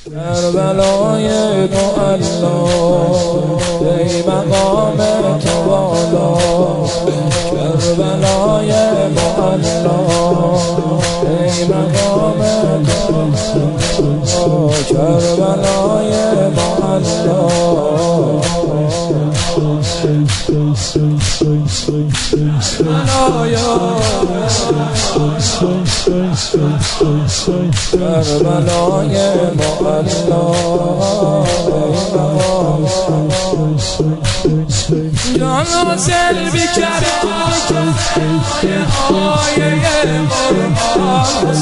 کربلای معلا ای مقام تو بالا، کربلای معلا ای مقام تو بالا، کربلای معلا کربلای معلا جان حاصل بیکرد آیه قرآن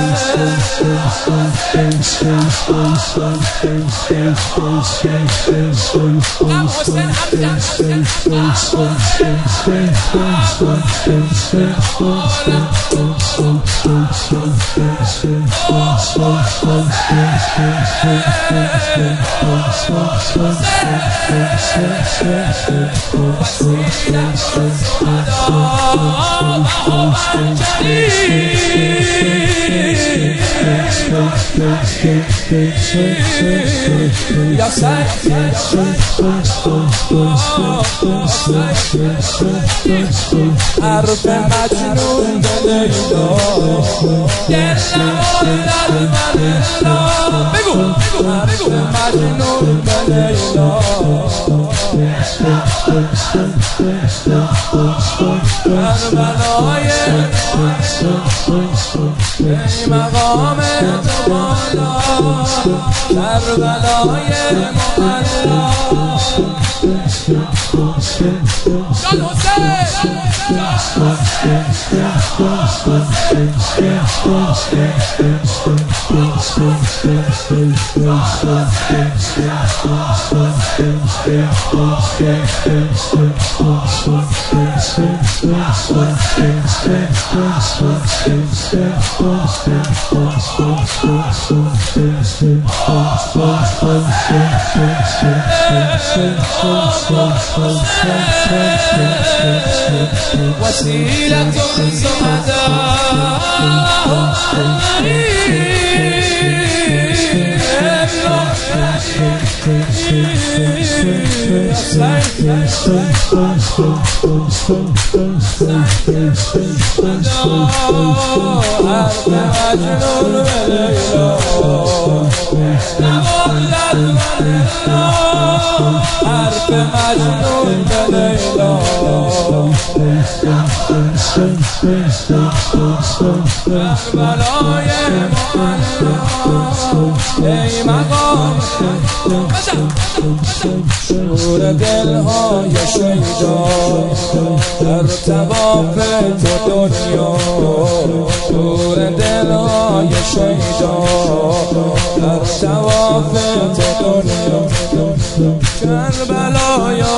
یا حرف مجنون به لیلا بگو مجنون به لیلا کربلای ای مقام تو بالا، کربلای معلا جان حسین وسيلة حرف مجنون به لیلا کربلای معلا ای مقام شور دلهای شیدا در طواف تو دنیا، شور دلهای شیدا در طواف تو دنیا کربلایا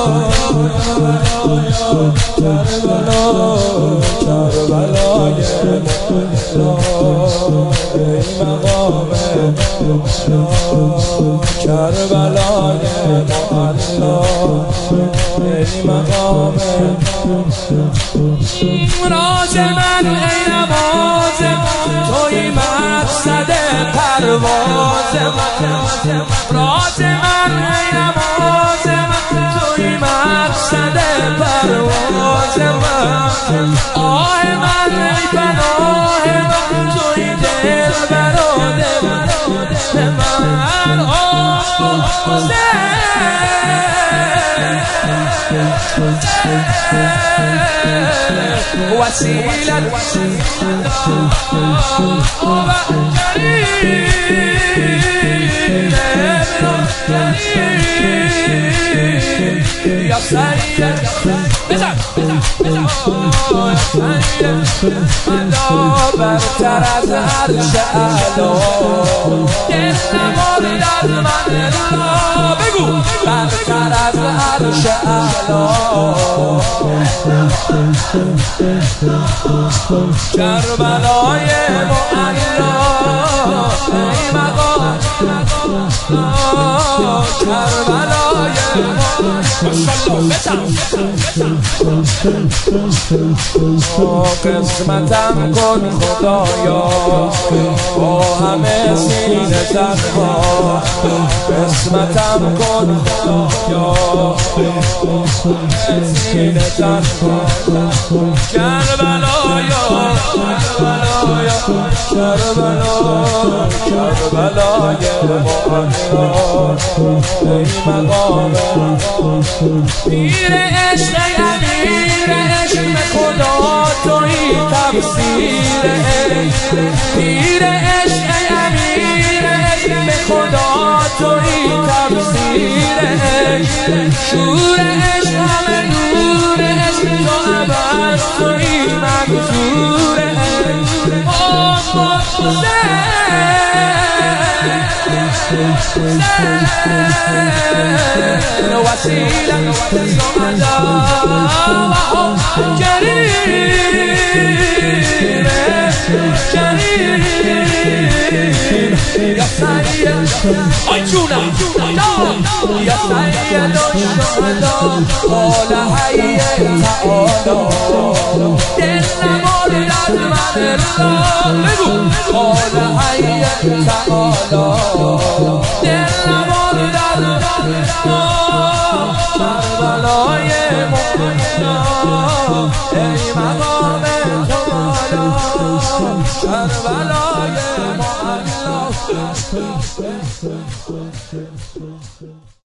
کربلای معلا ای مقام کربلای معلا ای مقام راز من ای نماز توی مقصد پرواز من، راز من ای نماز توی مقصد پرواز من، آه من ای پناه من توی دل براد من، آه وسيلة يا سيد الا برتر از عرش اعلا مورد از من الا بگو برتر از عرش اعلا کربلای معلا ای مقام کربلای معلا قسمتم کن خدایا با همه سینه تنها قسمتم کن خدایا سینه تنها کربلایا کربلای معلا ای مقام پیر عشق امیر عشق خدا تویی تفسیر پیر عشق امیر عشق خدا تویی تفسیر شور عشق همه نور عشق تو ابد تویی منظور وسيلة كريم يا سيد أيجونا يا سيد الشهداء قال حي تعالى دلنا مولد من الله قال حي تعالى دلنا مولد من الله کربلای معلا ای مقام خدا کربلای معلا